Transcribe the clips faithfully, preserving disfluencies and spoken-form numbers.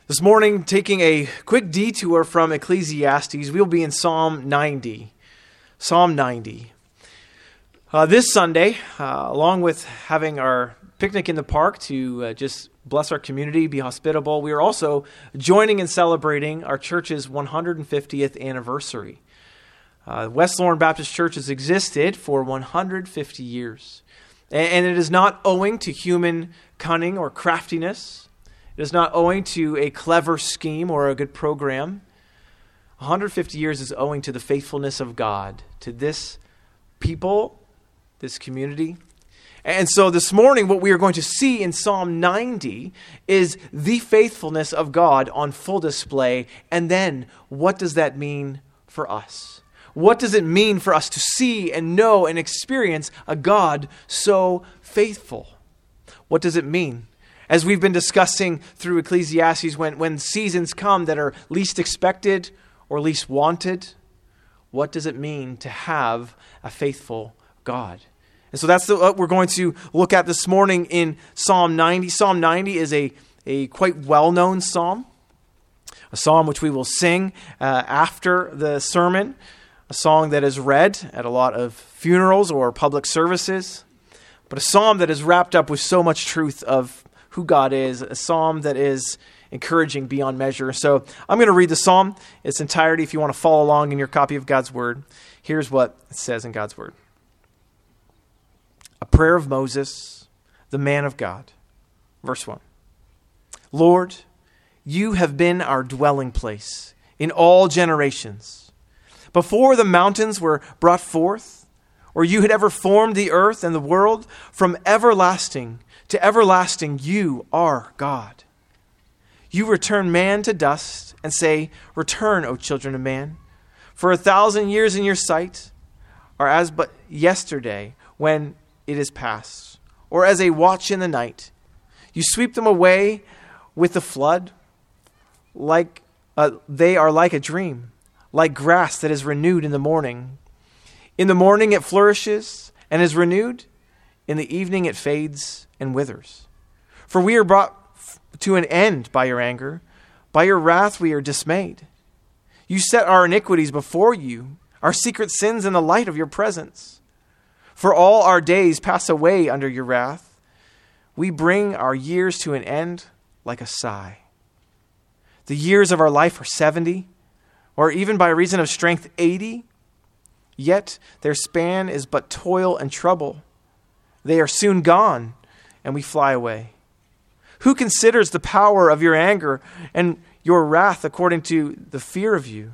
This morning, taking a quick detour from Ecclesiastes, we'll be in Psalm ninety. Psalm ninety. Uh, this Sunday, uh, along with having our picnic in the park to uh, just bless our community, be hospitable, we are also joining and celebrating our church's one hundred fiftieth anniversary. Uh, West Lorne Baptist Church has existed for one hundred fifty years. And, and it is not owing to human cunning or craftiness. It is not owing to a clever scheme or a good program. one hundred fifty years is owing to the faithfulness of God, to this people, this community. And so this morning, what we are going to see in Psalm ninety is the faithfulness of God on full display. And then, what does that mean for us? What does it mean for us to see and know and experience a God so faithful? What does it mean? As we've been discussing through Ecclesiastes, when, when seasons come that are least expected or least wanted, what does it mean to have a faithful God? And so that's the, what we're going to look at this morning in Psalm ninety. Psalm ninety is a, a quite well-known psalm, a psalm which we will sing uh, after the sermon, a song that is read at a lot of funerals or public services, but a psalm that is wrapped up with so much truth of who God is, a psalm that is encouraging beyond measure. So I'm going to read the psalm in its entirety. If you want to follow along in your copy of God's Word, here's what it says in God's Word. A prayer of Moses, the man of God. Verse one. Lord, you have been our dwelling place in all generations. Before the mountains were brought forth, or you had ever formed the earth and the world, from everlasting to everlasting, you are God. You return man to dust and say, return, O children of man. For a thousand years in your sight are as but yesterday when it is past, or as a watch in the night. You sweep them away with the flood. Like uh, they are like a dream, like grass that is renewed in the morning. In the morning it flourishes and is renewed. In the evening it fades and withers. For we are brought to an end by your anger. By your wrath we are dismayed. You set our iniquities before you, our secret sins in the light of your presence. For all our days pass away under your wrath. We bring our years to an end like a sigh. The years of our life are seventy, or even by reason of strength eighty. Yet their span is but toil and trouble. They are soon gone, and we fly away. Who considers the power of your anger and your wrath according to the fear of you?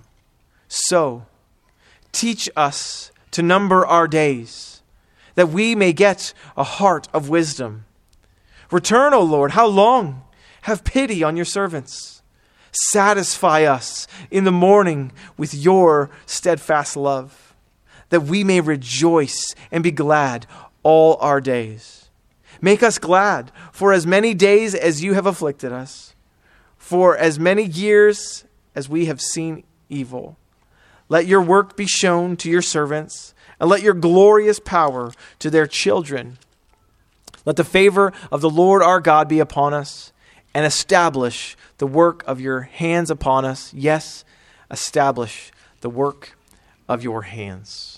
So, teach us to number our days, that we may get a heart of wisdom. Return, O Lord, how long? Have pity on your servants. Satisfy us in the morning with your steadfast love, that we may rejoice and be glad all our days. Make us glad for as many days as you have afflicted us, for as many years as we have seen evil. Let your work be shown to your servants, and let your glorious power to their children. Let the favor of the Lord our God be upon us, and establish the work of your hands upon us. Yes, establish the work of your hands.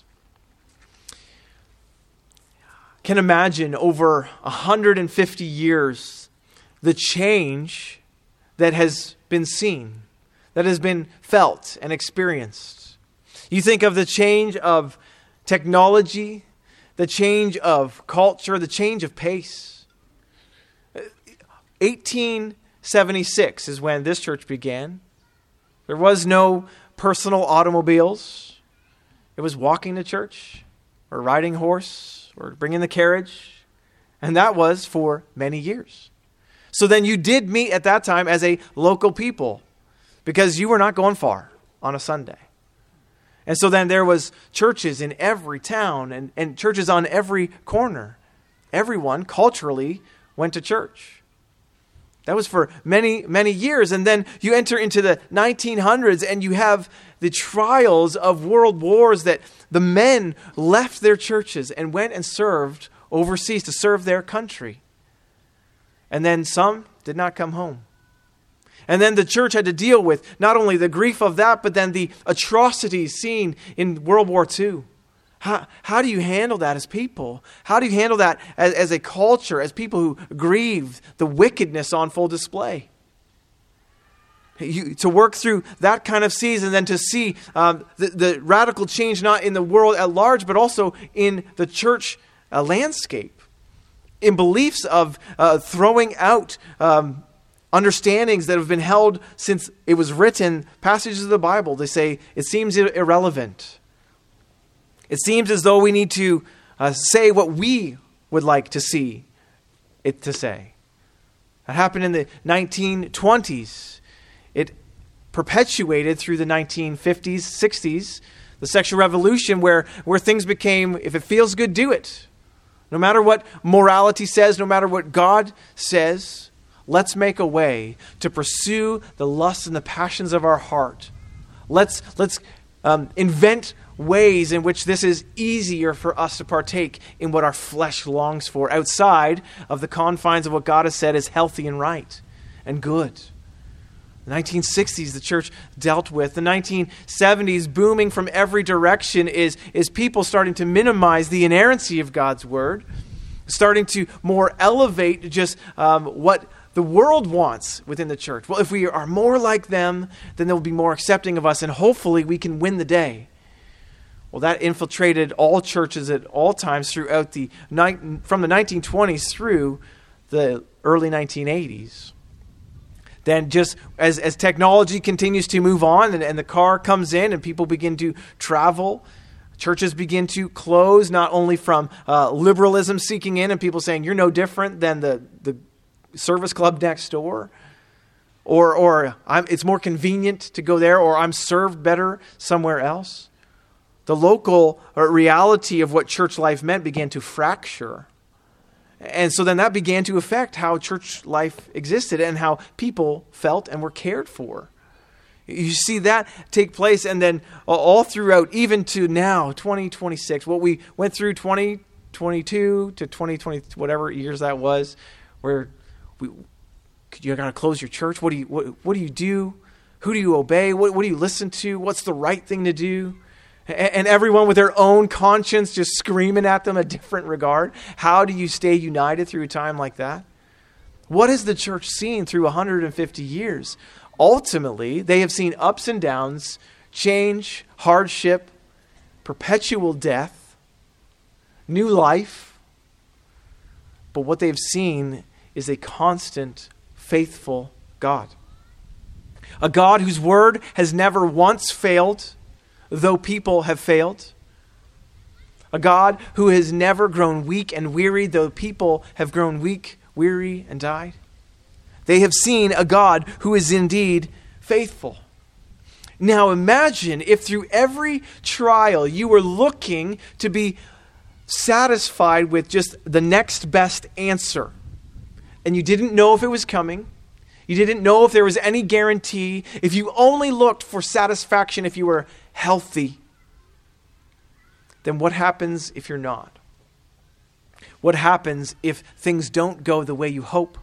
Can imagine over one hundred fifty years the change that has been seen, that has been felt and experienced. You think of the change of technology, the change of culture, the change of pace. eighteen seventy-six is when this church began. There was no personal automobiles. It was walking to church or riding horse or bringing the carriage. And that was for many years. So then you did meet at that time as a local people because you were not going far on a Sunday. And so then there was churches in every town and, and churches on every corner. Everyone culturally went to church. That was for many, many years. And then you enter into the nineteen hundreds and you have the trials of world wars that the men left their churches and went and served overseas to serve their country. And then some did not come home. And then the church had to deal with not only the grief of that, but then the atrocities seen in World War Two. How, how do you handle that as people? How do you handle that as, as a culture, as people who grieve the wickedness on full display? You, to work through that kind of season, then to see um, the, the radical change not in the world at large, but also in the church uh, landscape, in beliefs of uh, throwing out um, understandings that have been held since it was written, passages of the Bible. They say it seems irrelevant. It seems as though we need to uh, say what we would like to see it to say. That happened in the nineteen twenties. It perpetuated through the nineteen fifties, sixties, the sexual revolution where, where things became, if it feels good, do it. No matter what morality says, no matter what God says, let's make a way to pursue the lusts and the passions of our heart. Let's, let's um, invent ways in which this is easier for us to partake in what our flesh longs for outside of the confines of what God has said is healthy and right and good. The nineteen sixties, the church dealt with. The nineteen seventies, booming from every direction, is, is people starting to minimize the inerrancy of God's word, starting to more elevate just um, what the world wants within the church. Well, if we are more like them, then they'll be more accepting of us, and hopefully we can win the day. Well, that infiltrated all churches at all times throughout the from the nineteen twenties through the early nineteen eighties. Then just as, as technology continues to move on and, and the car comes in and people begin to travel, churches begin to close, not only from uh, liberalism seeking in and people saying you're no different than the, the service club next door, or, or I'm, it's more convenient to go there, or I'm served better somewhere else. The local reality of what church life meant began to fracture. And so then that began to affect how church life existed and how people felt and were cared for. You see that take place, and then all throughout, even to now, twenty twenty-six, what we went through twenty twenty-two to twenty twenty, whatever years that was, where we, you got to close your church. What do you what, what do you do? Who do you obey? What, what do you listen to? What's the right thing to do? And everyone with their own conscience just screaming at them a different regard. How do you stay united through a time like that? What has the church seen through one hundred fifty years? Ultimately, they have seen ups and downs, change, hardship, perpetual death, new life. But what they've seen is a constant, faithful God. A God whose word has never once failed, though people have failed. A God who has never grown weak and weary, though people have grown weak, weary, and died. They have seen a God who is indeed faithful. Now imagine if through every trial you were looking to be satisfied with just the next best answer, and you didn't know if it was coming. You didn't know if there was any guarantee. If you only looked for satisfaction if you were healthy, then what happens if you're not? What happens if things don't go the way you hope?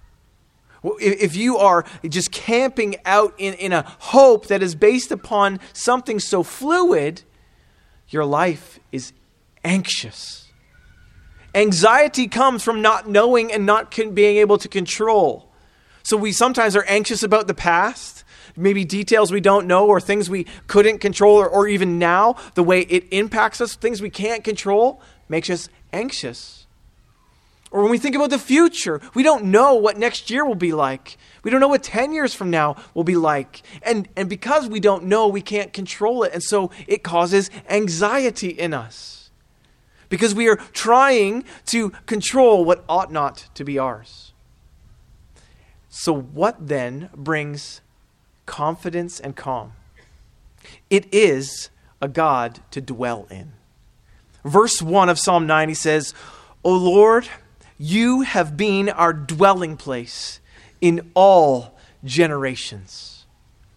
If you are just camping out in, in a hope that is based upon something so fluid, your life is anxious. Anxiety comes from not knowing and not con- being able to control. So we sometimes are anxious about the past, maybe details we don't know or things we couldn't control, or, or even now, the way it impacts us, things we can't control, makes us anxious. Or when we think about the future, we don't know what next year will be like. We don't know what ten years from now will be like. And, and because we don't know, we can't control it. And so it causes anxiety in us. Because we are trying to control what ought not to be ours. So what then brings confidence and calm? It is a God to dwell in. Verse one of Psalm ninety says, O Lord, you have been our dwelling place in all generations.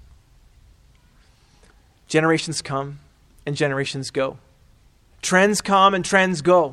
Generations come and generations go. Trends come and trends go.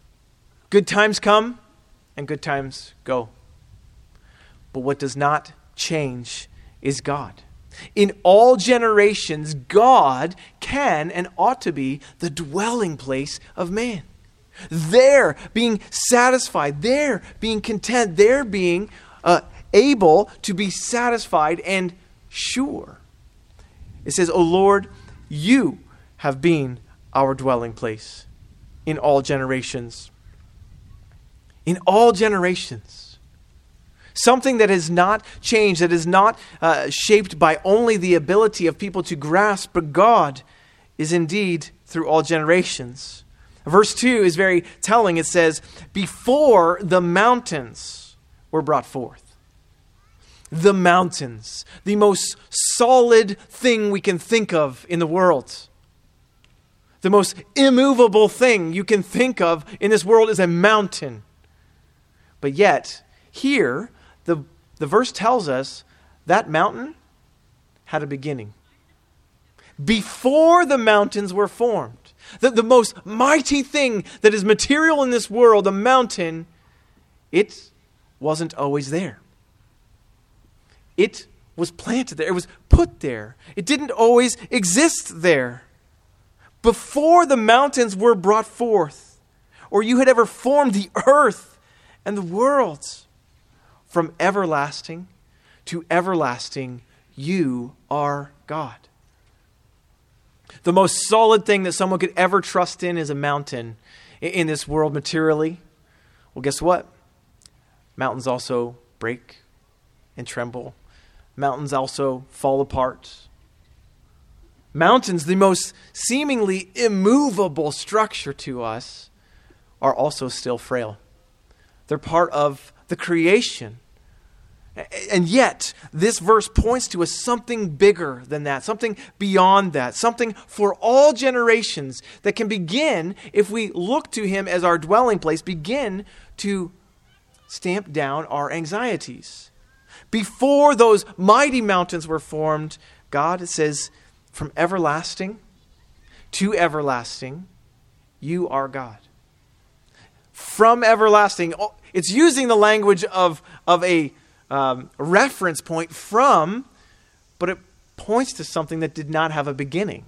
Good times come and good times go. But what does not change is God. In all generations, God can and ought to be the dwelling place of man. There being satisfied, there being content, there being uh, able to be satisfied and sure. It says, O Lord, you have been our dwelling place in all generations. In all generations. Something that has not changed, that is not uh, shaped by only the ability of people to grasp, but God is indeed through all generations. Verse two is very telling. It says, before the mountains were brought forth. The mountains, the most solid thing we can think of in the world. The most immovable thing you can think of in this world is a mountain. But yet, here, the, the verse tells us that mountain had a beginning. Before the mountains were formed. The, the most mighty thing that is material in this world, a mountain, it wasn't always there. It was planted there. It was put there. It didn't always exist there. Before the mountains were brought forth, or you had ever formed the earth and the world, from everlasting to everlasting, you are God. The most solid thing that someone could ever trust in is a mountain in this world materially. Well, guess what? Mountains also break and tremble. Mountains also fall apart. Mountains, the most seemingly immovable structure to us, are also still frail. They're part of the creation. And yet, this verse points to a something bigger than that, something beyond that, something for all generations that can begin, if we look to him as our dwelling place, begin to stamp down our anxieties. Before those mighty mountains were formed, God, it says, from everlasting to everlasting, you are God. From everlasting, it's using the language of, of a Um, reference point from, but it points to something that did not have a beginning.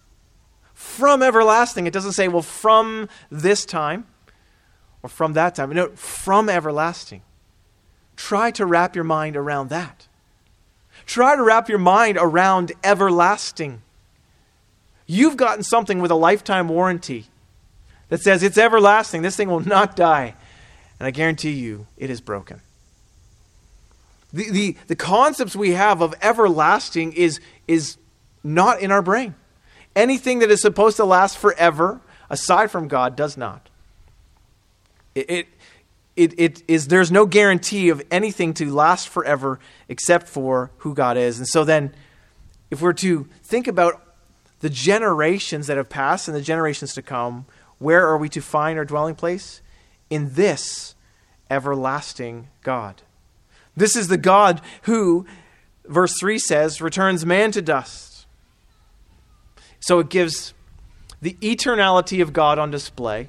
From everlasting. It doesn't say, well, from this time or from that time. No, from everlasting. Try to wrap your mind around that. Try to wrap your mind around everlasting. You've gotten something with a lifetime warranty that says it's everlasting. This thing will not die. And I guarantee you, it is broken. The, the, the concepts we have of everlasting is, is not in our brain. Anything that is supposed to last forever, aside from God, does not. It, it, it, it is, there's no guarantee of anything to last forever except for who God is. And so then, if we're to think about the generations that have passed and the generations to come, where are we to find our dwelling place? In this everlasting God. This is the God who, verse three says, returns man to dust. So it gives the eternality of God on display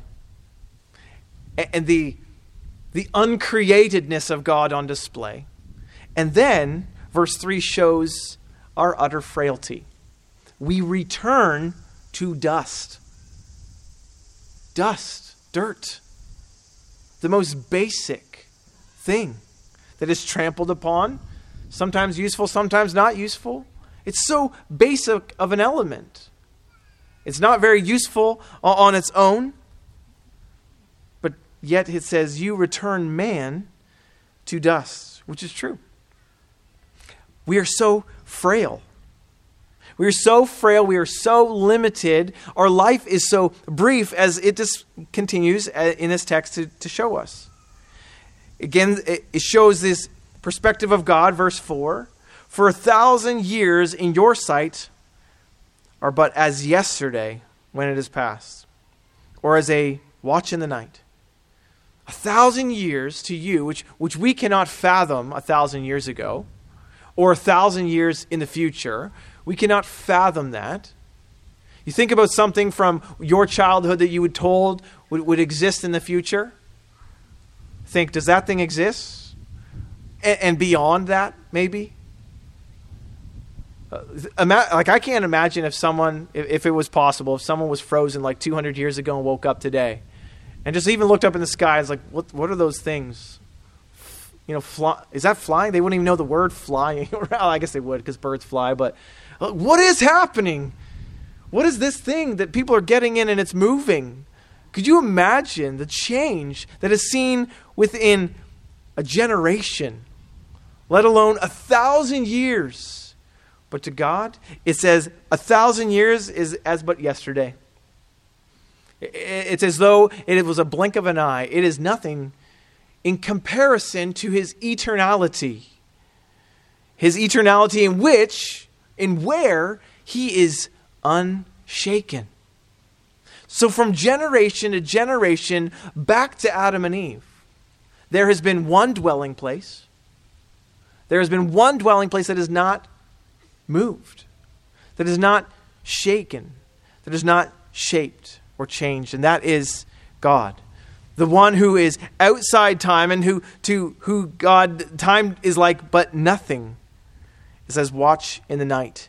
and the, the uncreatedness of God on display. And then, verse three shows our utter frailty. We return to dust. Dust, dirt, the most basic thing that is trampled upon, sometimes useful, sometimes not useful. It's so basic of an element. It's not very useful on its own, but yet it says, you return man to dust, which is true. We are so frail. We are so frail. We are so limited. Our life is so brief, as it just continues in this text to, to show us. Again, it shows this perspective of God, verse four. For a thousand years in your sight are but as yesterday when it is past, or as a watch in the night. A thousand years to you, which, which we cannot fathom a thousand years ago, or a thousand years in the future. We cannot fathom that. You think about something from your childhood that you were told would, would exist in the future. Think, does that thing exist? and, and beyond that, maybe. Uh, ima- like I can't imagine if someone, if, if it was possible, if someone was frozen like two hundred years ago and woke up today, and just even looked up in the sky, it's like, what what are those things? F- you know, fly, is that flying? They wouldn't even know the word flying. Well, I guess they would because birds fly. But uh, what is happening? What is this thing that people are getting in and it's moving? Could you imagine the change that is seen within a generation, let alone a thousand years? But to God, it says a thousand years is as but yesterday. It's as though it was a blink of an eye. It is nothing in comparison to his eternality. His eternality in which, in where he is unshaken. So from generation to generation, back to Adam and Eve, there has been one dwelling place. There has been one dwelling place that is not moved, that is not shaken, that is not shaped or changed, and that is God. The one who is outside time and who to who God time is like but nothing. It says, watch in the night.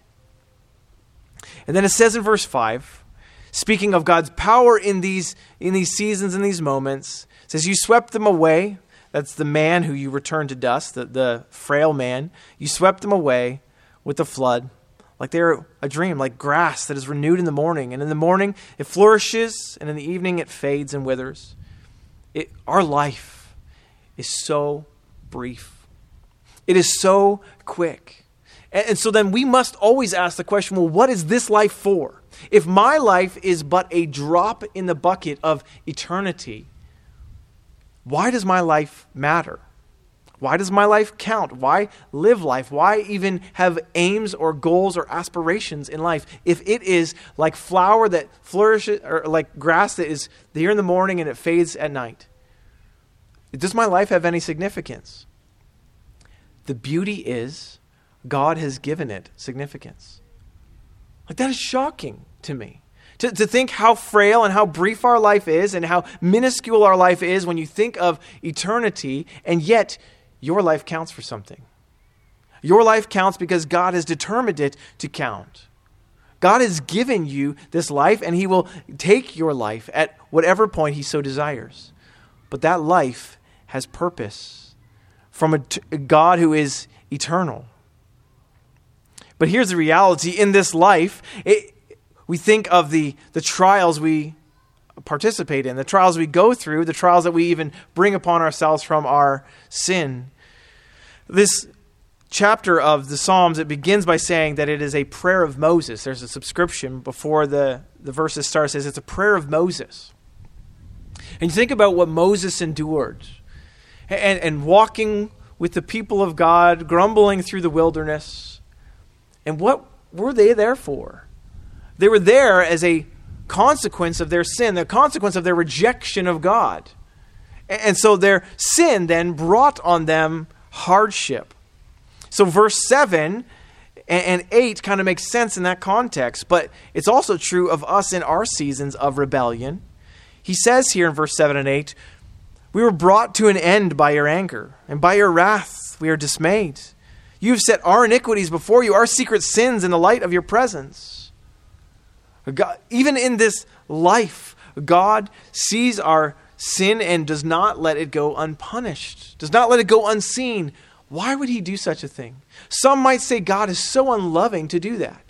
And then it says in verse five, speaking of God's power in these in these seasons and these moments, it says, you swept them away. That's the man who you returned to dust, the, the frail man. You swept them away with the flood, like they're a dream, like grass that is renewed in the morning. And in the morning it flourishes, and in the evening it fades and withers. It, our life is so brief. It is so quick. And, and so then we must always ask the question, well, what is this life for? If my life is but a drop in the bucket of eternity, why does my life matter? Why does my life count? Why live life? Why even have aims or goals or aspirations in life if it is like flower that flourishes, or like grass that is here in the morning and it fades at night? Does my life have any significance? The beauty is God has given it significance. Like that is shocking to me. To, to think how frail and how brief our life is and how minuscule our life is when you think of eternity, and yet your life counts for something. Your life counts because God has determined it to count. God has given you this life, and he will take your life at whatever point he so desires. But that life has purpose from a, t- a God who is eternal. But here's the reality. In this life, it, we think of the, the trials we participate in, the trials we go through, the trials that we even bring upon ourselves from our sin. This chapter of the Psalms, it begins by saying that it is a prayer of Moses. There's a subscription before the, the verses start. It says it's a prayer of Moses. And you think about what Moses endured and, and walking with the people of God, grumbling through the wilderness. And what were they there for? They were there as a consequence of their sin, the consequence of their rejection of God. And so their sin then brought on them hardship. So verse seven and eight kind of makes sense in that context, but it's also true of us in our seasons of rebellion. He says here in verse seven and eight, we were brought to an end by your anger, and by your wrath we are dismayed. You have set our iniquities before you, our secret sins in the light of your presence. God, even in this life, God sees our sin and does not let it go unpunished, does not let it go unseen. Why would he do such a thing? Some might say God is so unloving to do that.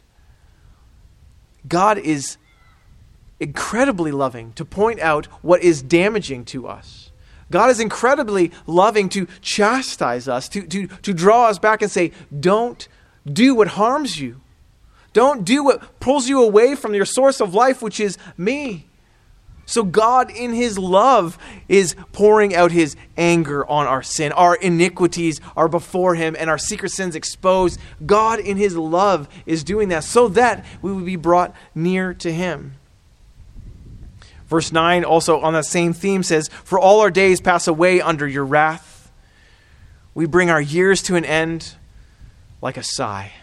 God is incredibly loving to point out what is damaging to us. God is incredibly loving to chastise us, to, to, to draw us back and say, don't do what harms you. Don't do what pulls you away from your source of life, which is me. So God in his love is pouring out his anger on our sin. Our iniquities are before him and our secret sins exposed. God in his love is doing that so that we would be brought near to him. Verse nine also on that same theme says, for all our days pass away under your wrath. We bring our years to an end like a sigh.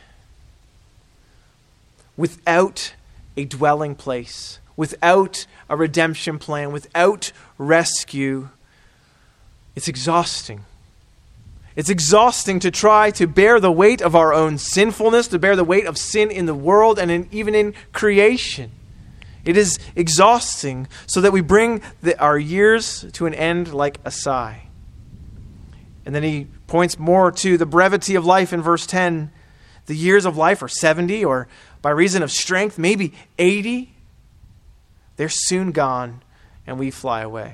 Without a dwelling place, without a redemption plan, without rescue, it's exhausting. It's exhausting to try to bear the weight of our own sinfulness, to bear the weight of sin in the world and in, even in creation. It is exhausting so that we bring the, our years to an end like a sigh. And then he points more to the brevity of life in verse ten. The years of life are seventy, or by reason of strength, maybe eighty. They're soon gone, and we fly away.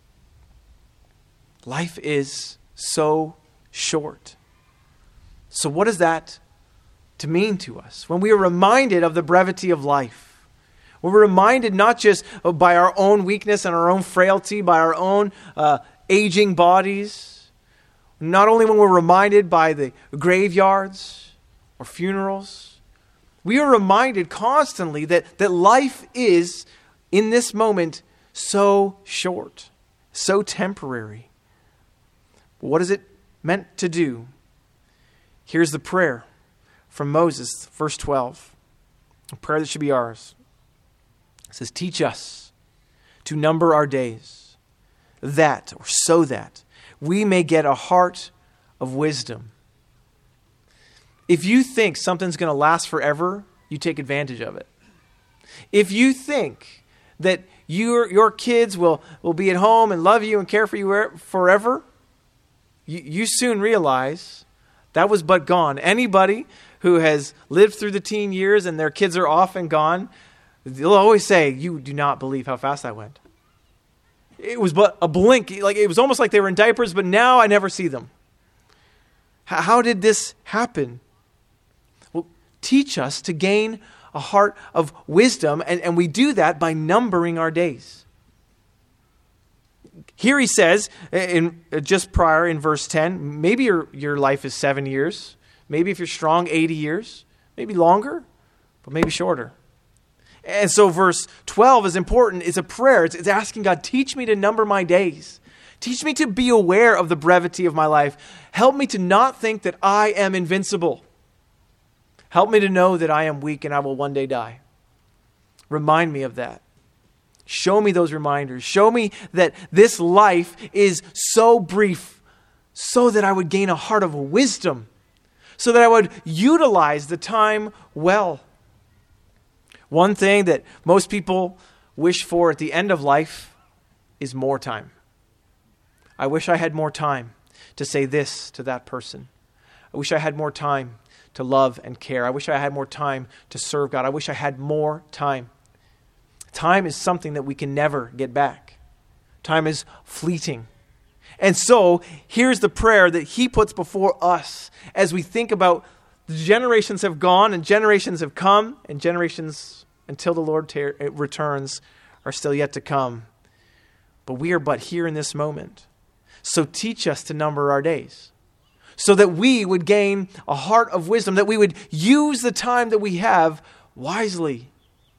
Life is so short. So what is that to mean to us? When we are reminded of the brevity of life, when we're reminded not just by our own weakness and our own frailty, by our own uh, aging bodies, not only when we're reminded by the graveyards or funerals, we are reminded constantly that, that life is, in this moment, so short, so temporary. But what is it meant to do? Here's the prayer from Moses, verse twelve, a prayer that should be ours. It says, teach us to number our days, that, or so that, we may get a heart of wisdom. If you think something's going to last forever, you take advantage of it. If you think that your your kids will, will be at home and love you and care for you forever, you, you soon realize that was but gone. Anybody who has lived through the teen years and their kids are off and gone, they'll always say, you do not believe how fast that went. It was but a blink. Like it was almost like they were in diapers, but now I never see them. How, how did this happen? Teach us to gain a heart of wisdom, and, and we do that by numbering our days. Here he says, in just prior in verse ten, maybe your, your life is seven years. Maybe if you're strong, eighty years. Maybe longer, but maybe shorter. And so verse twelve is important. It's a prayer. It's, it's asking God, teach me to number my days. Teach me to be aware of the brevity of my life. Help me to not think that I am invincible. Help me to know that I am weak and I will one day die. Remind me of that. Show me those reminders. Show me that this life is so brief so that I would gain a heart of wisdom, so that I would utilize the time well. One thing that most people wish for at the end of life is more time. I wish I had more time to say this to that person. I wish I had more time to love and care. I wish I had more time to serve God. I wish I had more time. Time is something that we can never get back. Time is fleeting. And so, here's the prayer that he puts before us as we think about the generations have gone and generations have come, and generations until the Lord ter- returns are still yet to come. But we are but here in this moment. So teach us to number our days, so that we would gain a heart of wisdom, that we would use the time that we have wisely.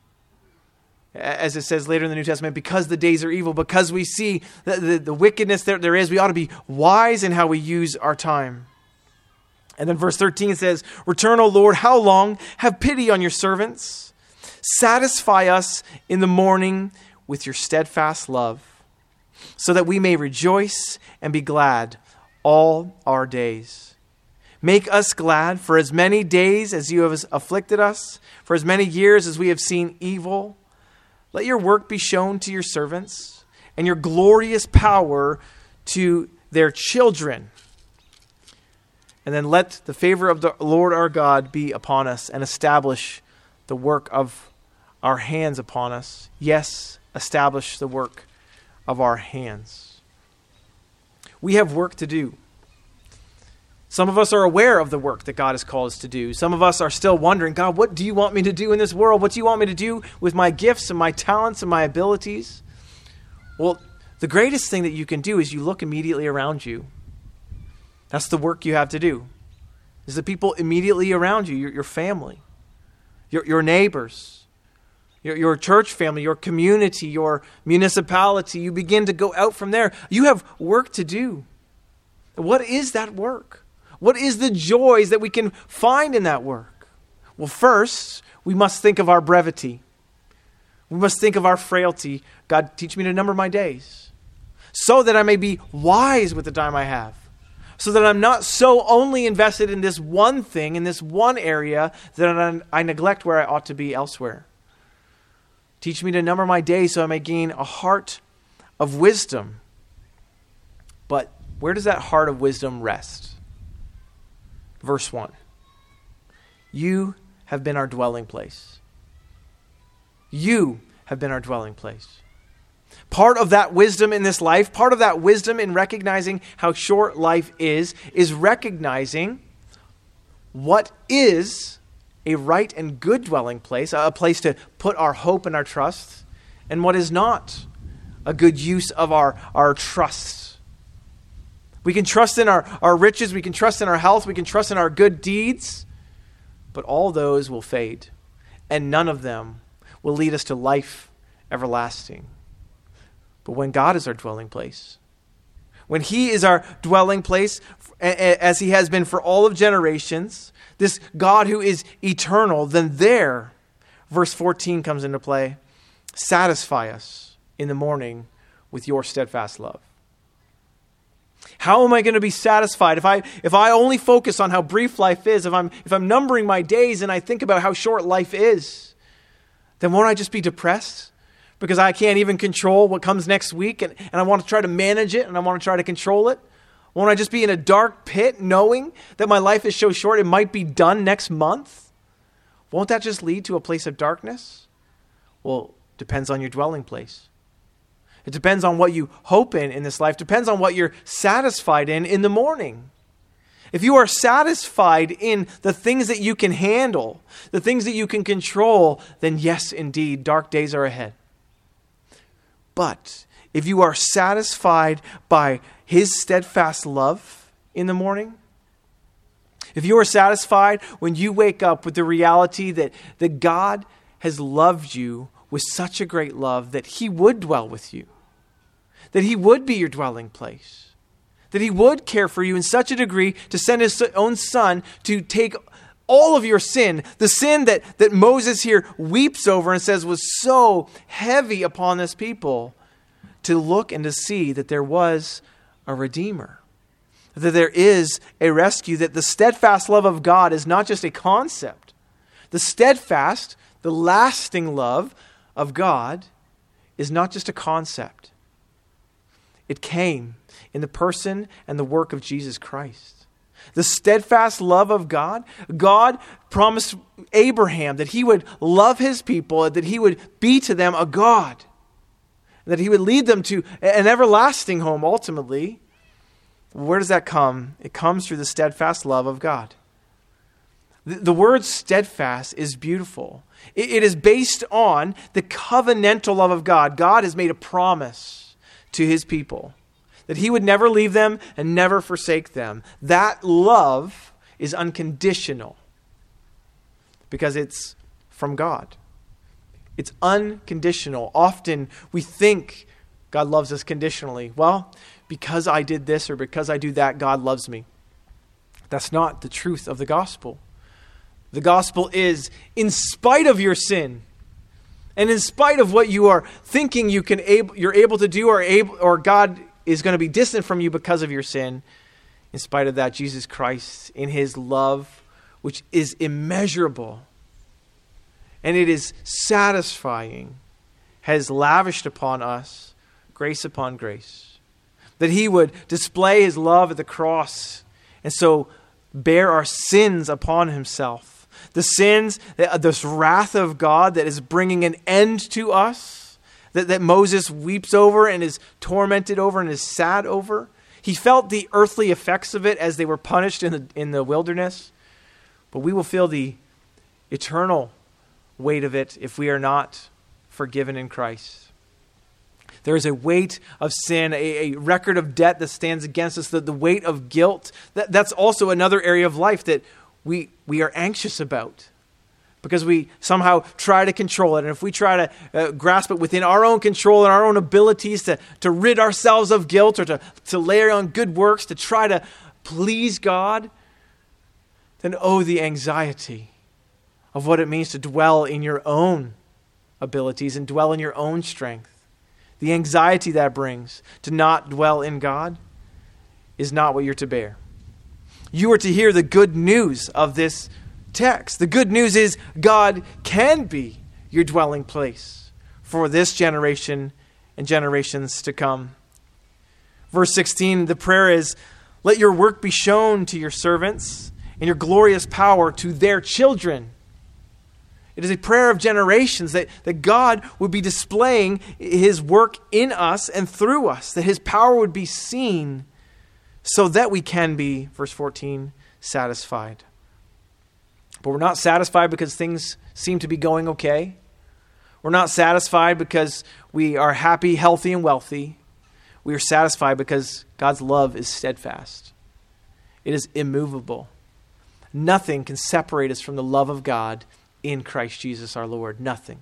As it says later in the New Testament, because the days are evil, because we see the, the, the wickedness that there is, we ought to be wise in how we use our time. And then verse thirteen says, return, O Lord, how long? Have pity on your servants. Satisfy us in the morning with your steadfast love, so that we may rejoice and be glad all our days. Make us glad for as many days as you have afflicted us, for as many years as we have seen evil. Let your work be shown to your servants, and your glorious power to their children. And then let the favor of the Lord our God be upon us, and establish the work of our hands upon us. Yes, establish the work of our hands. We have work to do. Some of us are aware of the work that God has called us to do. Some of us are still wondering, God, what do you want me to do in this world? What do you want me to do with my gifts and my talents and my abilities? Well, the greatest thing that you can do is you look immediately around you. That's the work you have to do. Is the people immediately around you, your, your family, your, your neighbors, your, your church family, your community, your municipality. You begin to go out from there. You have work to do. What is that work? What is the joys that we can find in that work? Well, first, we must think of our brevity. We must think of our frailty. God, teach me to number my days, so that I may be wise with the time I have. so that I'm not so only invested in this one thing, in this one area, that I, I neglect where I ought to be elsewhere. Teach me to number my days so I may gain a heart of wisdom. But where does that heart of wisdom rest? Verse one. You have been our dwelling place. You have been our dwelling place. Part of that wisdom in this life, part of that wisdom in recognizing how short life is, is recognizing what is a right and good dwelling place, a place to put our hope and our trust, and what is not a good use of our, our trust. We can trust in our, our riches, we can trust in our health, we can trust in our good deeds, but all those will fade, and none of them will lead us to life everlasting. But when God is our dwelling place, when He is our dwelling place, as He has been for all of generations, this God who is eternal, then there, verse fourteen comes into play, satisfy us in the morning with your steadfast love. How am I going to be satisfied if I if I only focus on how brief life is, if I'm if I'm numbering my days and I think about how short life is, then won't I just be depressed? Because I can't even control what comes next week, and, and I want to try to manage it, and I want to try to control it? Won't I just be in a dark pit knowing that my life is so short it might be done next month? Won't that just lead to a place of darkness? Well, depends on your dwelling place. It depends on what you hope in in this life. It depends on what you're satisfied in in the morning. If you are satisfied in the things that you can handle, the things that you can control, then yes, indeed, dark days are ahead. But if you are satisfied by His steadfast love in the morning, if you are satisfied when you wake up with the reality that, that God has loved you with such a great love that He would dwell with you, that He would be your dwelling place, that He would care for you in such a degree to send His own Son to take all of your sin, the sin that, that Moses here weeps over and says was so heavy upon this people, to look and to see that there was a Redeemer, that there is a rescue, that the steadfast love of God is not just a concept. The steadfast, the lasting love of God is not just a concept. It came in the person and the work of Jesus Christ. The steadfast love of God, God promised Abraham that He would love His people, that He would be to them a God, that He would lead them to an everlasting home ultimately. Where does that come? It comes through the steadfast love of God. The, the word steadfast is beautiful. It, it is based on the covenantal love of God. God has made a promise to His people that He would never leave them and never forsake them. That love is unconditional because it's from God. It's unconditional. Often we think God loves us conditionally. Well, because I did this or because I do that, God loves me. That's not the truth of the gospel. The gospel is, in spite of your sin, and in spite of what you are thinking you can able, you're able to do, or able, or God is going to be distant from you because of your sin, in spite of that, Jesus Christ, in His love, which is immeasurable, and it is satisfying, has lavished upon us grace upon grace. That He would display His love at the cross, and so bear our sins upon Himself. The sins, this wrath of God that is bringing an end to us, that, that Moses weeps over and is tormented over and is sad over. He felt the earthly effects of it as they were punished in the, in the wilderness. But we will feel the eternal weight of it if we are not forgiven in Christ. There is a weight of sin, a, a record of debt that stands against us, the, the weight of guilt. That, that's also another area of life that we we are anxious about because we somehow try to control it. And if we try to uh, grasp it within our own control and our own abilities to, to rid ourselves of guilt or to, to layer on good works to try to please God, then oh, the anxiety of what it means to dwell in your own abilities and dwell in your own strength. The anxiety that brings to not dwell in God is not what you're to bear. you are to hear the good news of this text. The good news is God can be your dwelling place for this generation and generations to come. Verse sixteen, the prayer is, let your work be shown to your servants and your glorious power to their children. It is a prayer of generations that, that God would be displaying his work in us and through us, that his power would be seen so that we can be, verse fourteen, satisfied. But we're not satisfied because things seem to be going okay. We're not satisfied because we are happy, healthy, and wealthy. We are satisfied because God's love is steadfast. It is immovable. Nothing can separate us from the love of God in Christ Jesus our Lord. Nothing.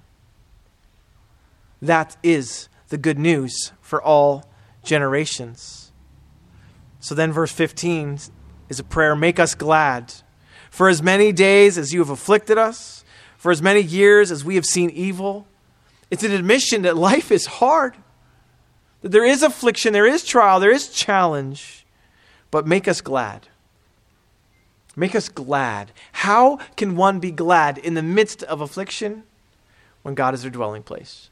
That is the good news for all generations. So then verse fifteen is a prayer, make us glad. For as many days as you have afflicted us, for as many years as we have seen evil. It's an admission that life is hard. That there is affliction, there is trial, there is challenge. But make us glad. Make us glad. How can one be glad in the midst of affliction when God is their dwelling place?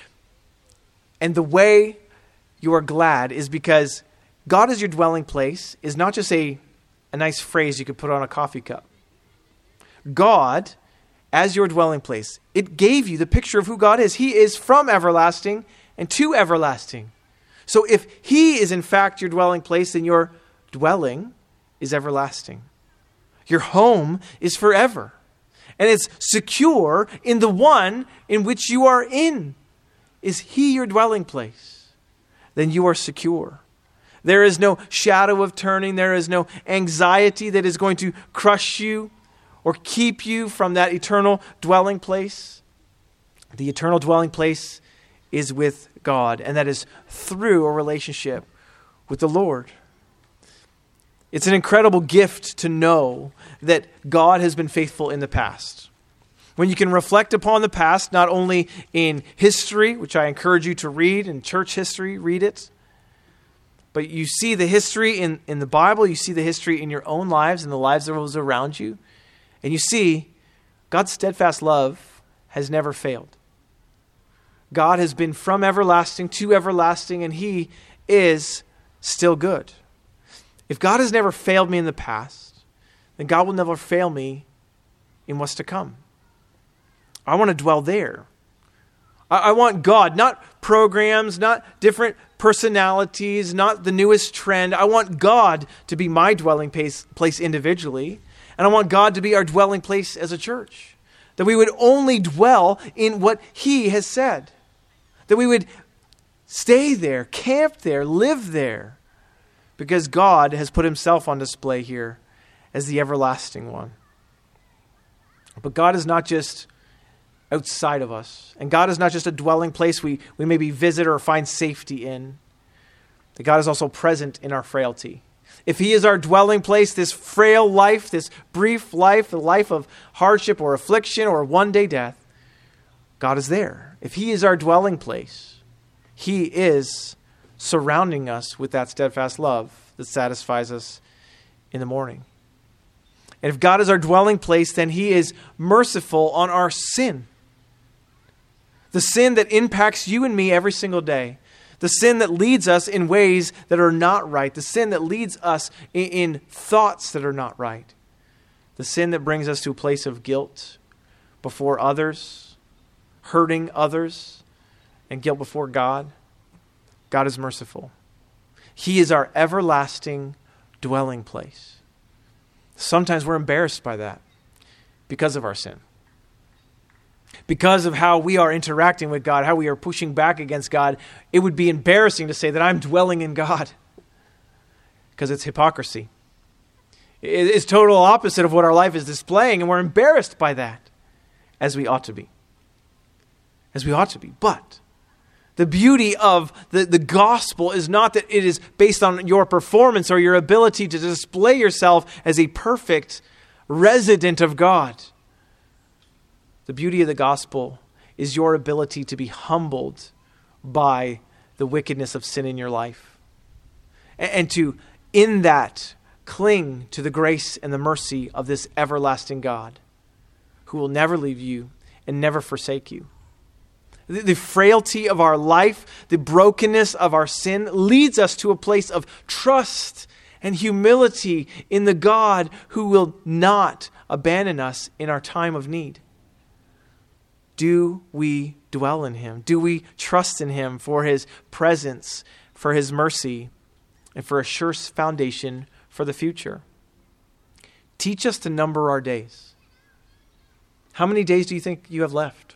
And the way you are glad is because God is your dwelling place is not just a, a nice phrase you could put on a coffee cup. God, as your dwelling place, it gave you the picture of who God is. He is from everlasting and to everlasting. So if he is in fact your dwelling place, then your dwelling is everlasting. Your home is forever. And it's secure in the one in which you are in. Is he your dwelling place? Then you are secure. There is no shadow of turning. There is no anxiety that is going to crush you or keep you from that eternal dwelling place. The eternal dwelling place is with God, and that is through a relationship with the Lord. It's an incredible gift to know that God has been faithful in the past. When you can reflect upon the past, not only in history, which I encourage you to read, in church history, read it, but you see the history in, in the Bible, you see the history in your own lives and the lives of those around you, and you see God's steadfast love has never failed. God has been from everlasting to everlasting, and he is still good. If God has never failed me in the past, then God will never fail me in what's to come. I want to dwell there. I, I want God, not programs, not different personalities, not the newest trend. I want God to be my dwelling place, place individually, and I want God to be our dwelling place as a church. That we would only dwell in what he has said. That we would stay there, camp there, live there. Because God has put himself on display here as the everlasting one. But God is not just outside of us. And God is not just a dwelling place we, we maybe visit or find safety in. That God is also present in our frailty. If he is our dwelling place, this frail life, this brief life, the life of hardship or affliction or one day death, God is there. If he is our dwelling place, he is surrounding us with that steadfast love that satisfies us in the morning. And if God is our dwelling place, then he is merciful on our sin. The sin that impacts you and me every single day. The sin that leads us in ways that are not right. The sin that leads us in, in thoughts that are not right. The sin that brings us to a place of guilt before others, hurting others, and guilt before God. God is merciful. He is our everlasting dwelling place. Sometimes we're embarrassed by that because of our sin. Because of how we are interacting with God, how we are pushing back against God, it would be embarrassing to say that I'm dwelling in God. Because it's hypocrisy. It's total opposite of what our life is displaying, and we're embarrassed by that, as we ought to be. As we ought to be. But the beauty of the, the gospel is not that it is based on your performance or your ability to display yourself as a perfect resident of God. The beauty of the gospel is your ability to be humbled by the wickedness of sin in your life. And, and to, in that, cling to the grace and the mercy of this everlasting God who will never leave you and never forsake you. The, the frailty of our life, the brokenness of our sin leads us to a place of trust and humility in the God who will not abandon us in our time of need. Do we dwell in him? Do we trust in him for his presence, for his mercy, and for a sure foundation for the future? Teach us to number our days. How many days do you think you have left?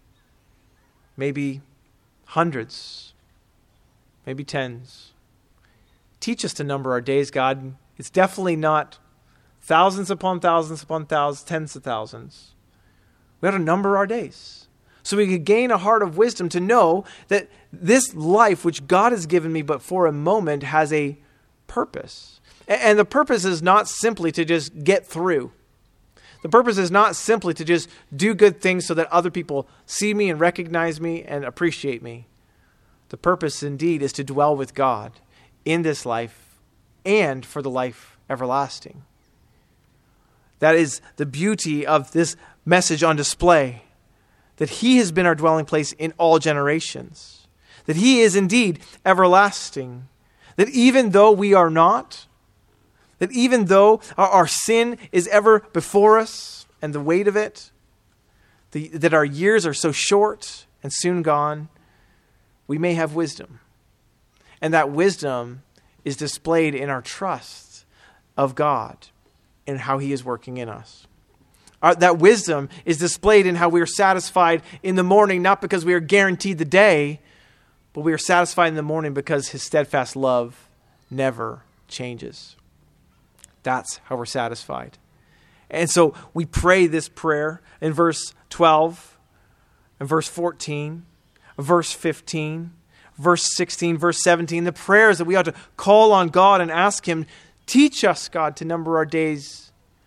Maybe hundreds, maybe tens. Teach us to number our days, God. It's definitely not thousands upon thousands upon thousands, tens of thousands. We ought to number our days so we could gain a heart of wisdom to know that this life which God has given me but for a moment has a purpose. And the purpose is not simply to just get through. The purpose is not simply to just do good things so that other people see me and recognize me and appreciate me. The purpose indeed is to dwell with God in this life and for the life everlasting. That is the beauty of this message on display, that he has been our dwelling place in all generations, that he is indeed everlasting, that even though we are not, that even though our, our sin is ever before us and the weight of it, the, that our years are so short and soon gone, we may have wisdom. And that wisdom is displayed in our trust of God and how he is working in us. Our, that wisdom is displayed in how we are satisfied in the morning, not because we are guaranteed the day, but we are satisfied in the morning because his steadfast love never changes. That's how we're satisfied. And so we pray this prayer in verse twelve, and verse fourteen, verse fifteen, verse sixteen, verse seventeen. The prayers that we ought to call on God and ask him, teach us, God, to number our days.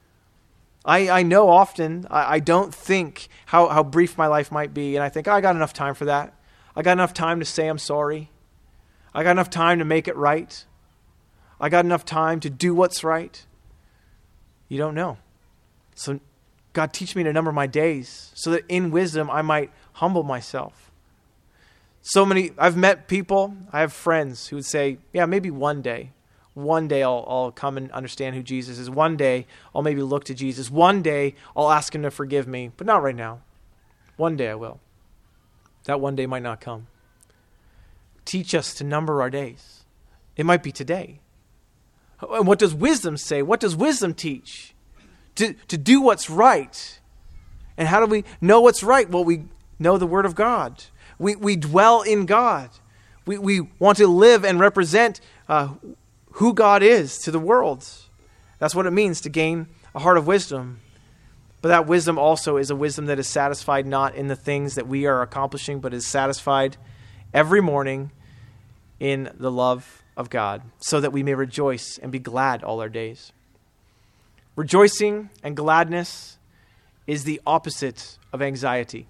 I, I know often I, I don't think how, how brief my life might be. And I think, oh, I got enough time for that. I got enough time to say I'm sorry. I got enough time to make it right. I got enough time to do what's right. You don't know. So God, teach me to number my days so that in wisdom I might humble myself. So many, I've met people, I have friends who would say, yeah, maybe one day. One day I'll, I'll come and understand who Jesus is. One day I'll maybe look to Jesus. One day I'll ask him to forgive me, but not right now. One day I will. That one day might not come. Teach us to number our days. It might be today. And what does wisdom say? What does wisdom teach? To, to do what's right. And how do we know what's right? Well, we know the Word of God. We, we dwell in God. We, we want to live and represent uh, who God is to the world. That's what it means to gain a heart of wisdom. But that wisdom also is a wisdom that is satisfied not in the things that we are accomplishing, but is satisfied every morning in the love of God, so that we may rejoice and be glad all our days. Rejoicing and gladness is the opposite of anxiety.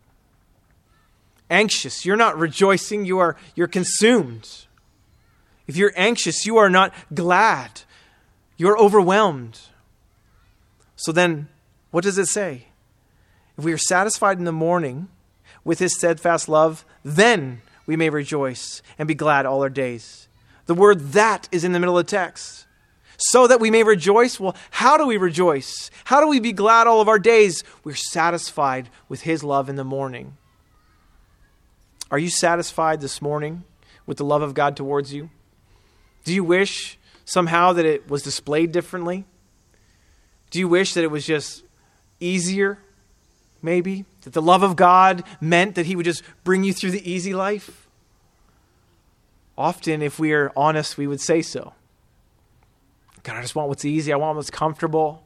Anxious, you're not rejoicing, you are you're consumed. If you're anxious, you are not glad. You're overwhelmed. So then, what does it say? If we are satisfied in the morning with his steadfast love, then we may rejoice and be glad all our days. The word "that" is in the middle of the text. So that we may rejoice. Well, how do we rejoice? How do we be glad all of our days? We're satisfied with his love in the morning. Are you satisfied this morning with the love of God towards you? Do you wish somehow that it was displayed differently? Do you wish that it was just easier, maybe? That the love of God meant that he would just bring you through the easy life? Often, if we are honest, we would say so. God, I just want what's easy. I want what's comfortable.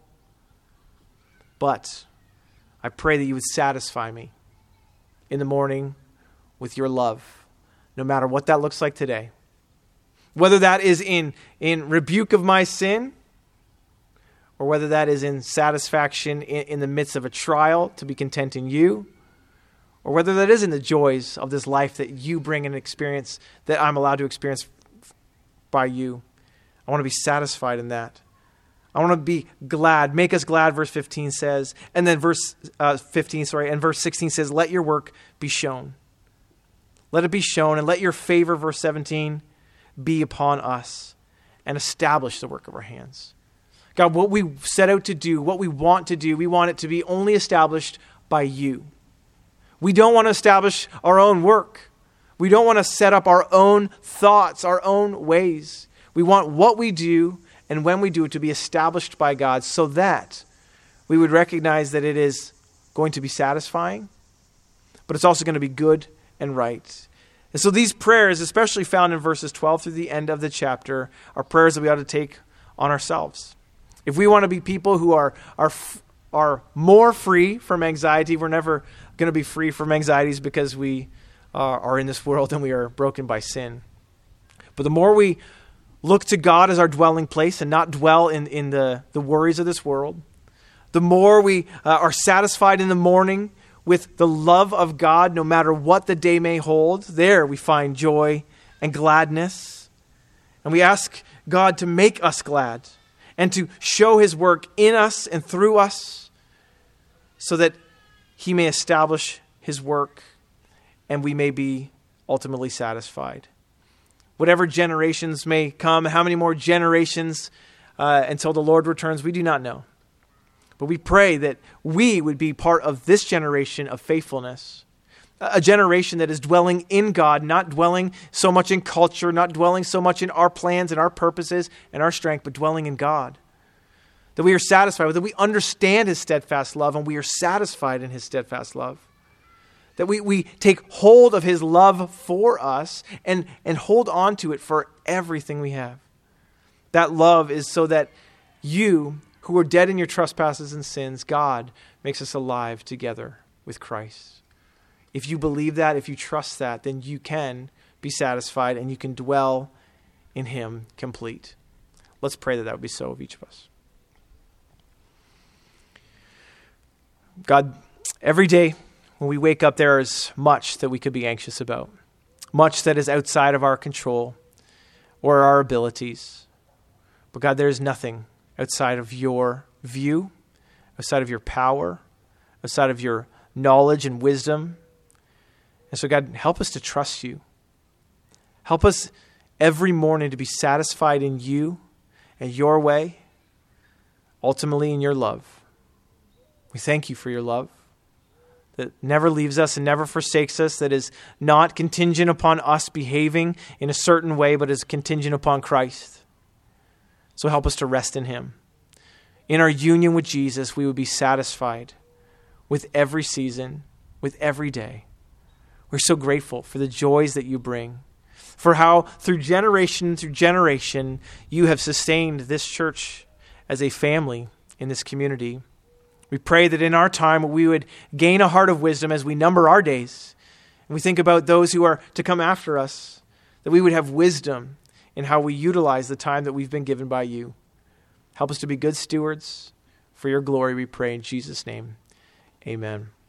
But I pray that you would satisfy me in the morning with your love, no matter what that looks like today. Whether that is in, in rebuke of my sin, or whether that is in satisfaction in, in the midst of a trial to be content in you, or whether that is in the joys of this life that you bring an experience that I'm allowed to experience by you. I want to be satisfied in that. I want to be glad. Make us glad, verse fifteen says. And then verse uh, fifteen, sorry, and verse sixteen says, let your work be shown. Let it be shown, and let your favor, verse seventeen, be upon us, and establish the work of our hands. God, what we set out to do, what we want to do, we want it to be only established by you. We don't want to establish our own work. We don't want to set up our own thoughts, our own ways. We want what we do and when we do it to be established by God, so that we would recognize that it is going to be satisfying, but it's also going to be good and right. And so these prayers, especially found in verses twelve through the end of the chapter, are prayers that we ought to take on ourselves. If we want to be people who are are are more free from anxiety, we're never going to be free from anxieties because we uh, are in this world and we are broken by sin. But the more we look to God as our dwelling place and not dwell in, in the, the worries of this world, the more we uh, are satisfied in the morning with the love of God, no matter what the day may hold, there we find joy and gladness. And we ask God to make us glad and to show his work in us and through us so that he may establish his work and we may be ultimately satisfied. Whatever generations may come, how many more generations uh, until the Lord returns, we do not know. But we pray that we would be part of this generation of faithfulness, a generation that is dwelling in God, not dwelling so much in culture, not dwelling so much in our plans and our purposes and our strength, but dwelling in God. That we are satisfied with, that we understand his steadfast love and we are satisfied in his steadfast love. That we, we take hold of his love for us and, and hold on to it for everything we have. That love is so that you, who are dead in your trespasses and sins, God makes us alive together with Christ. If you believe that, if you trust that, then you can be satisfied and you can dwell in him complete. Let's pray that that would be so of each of us. God, every day when we wake up, there is much that we could be anxious about, much that is outside of our control or our abilities. But God, there is nothing outside of your view, outside of your power, outside of your knowledge and wisdom. And so God, help us to trust you. Help us every morning to be satisfied in you and your way, ultimately in your love. We thank you for your love that never leaves us and never forsakes us, that is not contingent upon us behaving in a certain way, but is contingent upon Christ. So help us to rest in him. In our union with Jesus, we would be satisfied with every season, with every day. We're so grateful for the joys that you bring, for how through generation through generation, you have sustained this church as a family in this community. We pray that in our time we would gain a heart of wisdom as we number our days. And we think about those who are to come after us, that we would have wisdom in how we utilize the time that we've been given by you. Help us to be good stewards for your glory, we pray in Jesus' name. Amen.